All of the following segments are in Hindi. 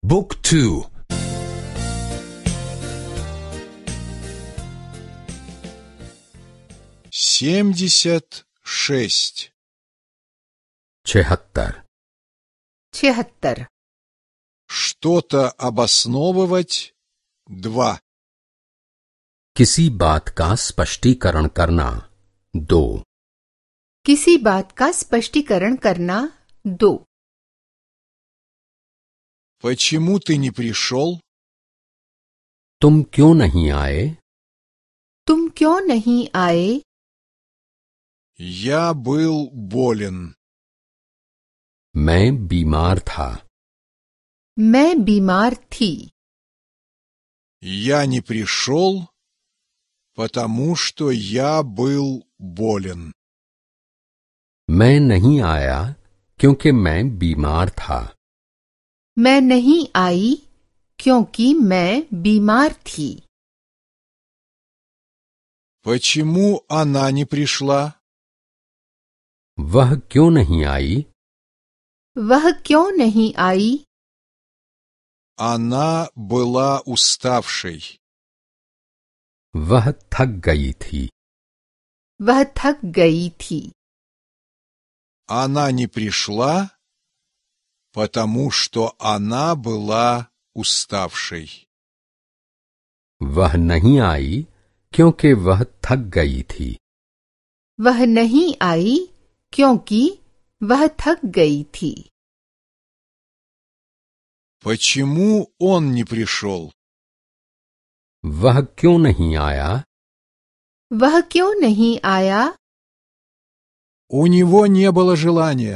บุ๊กทู 76 76 Что-то обосновывать 2 किसी बात का स्पष्टीकरण करना 2 किसी बात का स्पष्टीकरण करना 2 Почему ты не пришел? तुम क्यों नहीं आए? तुम क्यों नहीं आए? Я был болен. मैं बीमार था. मैं बीमार थी. Я не пришел, потому что я был болен. मैं नहीं आया क्योंकि मैं बीमार था. मैं नहीं आई क्योंकि मैं बीमार थी. Почему она не пришла? वह क्यों नहीं आई? वह क्यों नहीं आई? Она была уставшей. वह थक गई थी. वह थक गई थी. Она не пришла, потому что она была уставшей. वह नहीं आई क्योंकि वह थक गई थी. वह नहीं आई क्योंकि वह थक गई थी. Почему он не пришел? वह क्यों नहीं आया? वह क्यों नहीं आया? У него не было желания.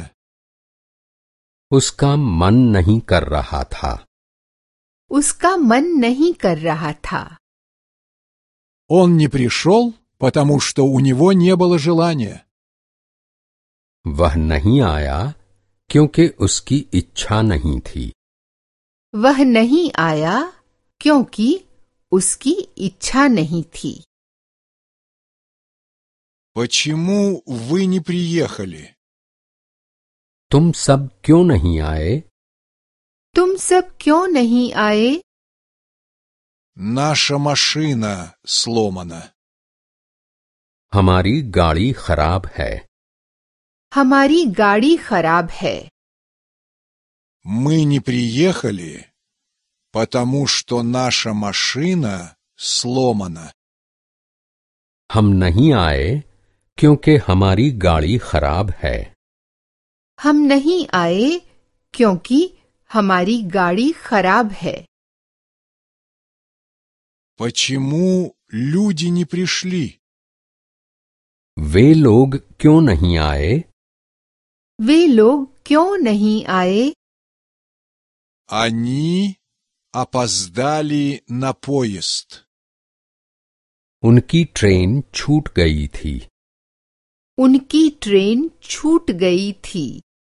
उसका मन नहीं कर रहा था. उसका मन नहीं कर रहा था. Он не пришел, потому что у него не было желания. वह नहीं आया क्योंकि उसकी इच्छा नहीं थी. वह नहीं आया क्योंकि उसकी इच्छा नहीं थी. Почему вы не приехали? तुम सब क्यों नहीं आए? तुम सब क्यों नहीं आए? Наша машина сломана. हमारी गाड़ी खराब है. हमारी गाड़ी खराब है. Мы не приехали, потому что наша машина сломана. हम नहीं आए क्योंकि हमारी गाड़ी खराब है. हम नहीं आए क्योंकि हमारी गाड़ी खराब है. Почему люди не пришли? वे लोग क्यों नहीं आए? वे लोग क्यों नहीं आए? Они опоздали на поезд. उनकी ट्रेन छूट गई थी. उनकी ट्रेन छूट गई थी.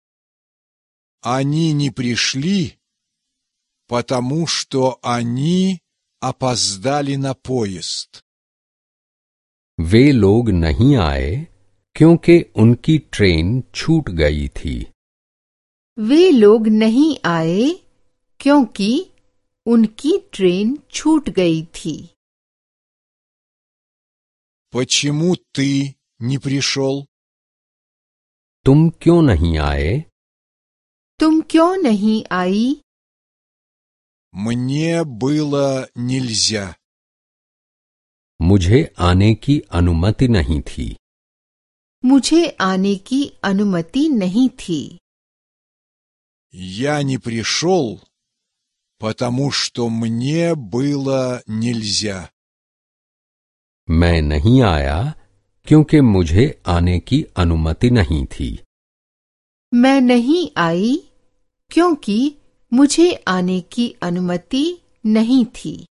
Они не пришли, потому что они опоздали на поезд. वे लोग नहीं आए क्योंकि उनकी ट्रेन छूट गई थी. वे लोग नहीं आए क्योंकि उनकी ट्रेन छूट गई थी. Почему ты не пришел? तुम क्यों नहीं आए? तुम क्यों नहीं आई? Мне было нельзя. मुझे आने की अनुमति नहीं थी. मुझे आने की अनुमति नहीं थी. Я не пришел, потому что мне было нельзя. मैं नहीं आया क्योंकि मुझे आने की अनुमति नहीं थी. मैं नहीं आई क्योंकि मुझे आने की अनुमति नहीं थी.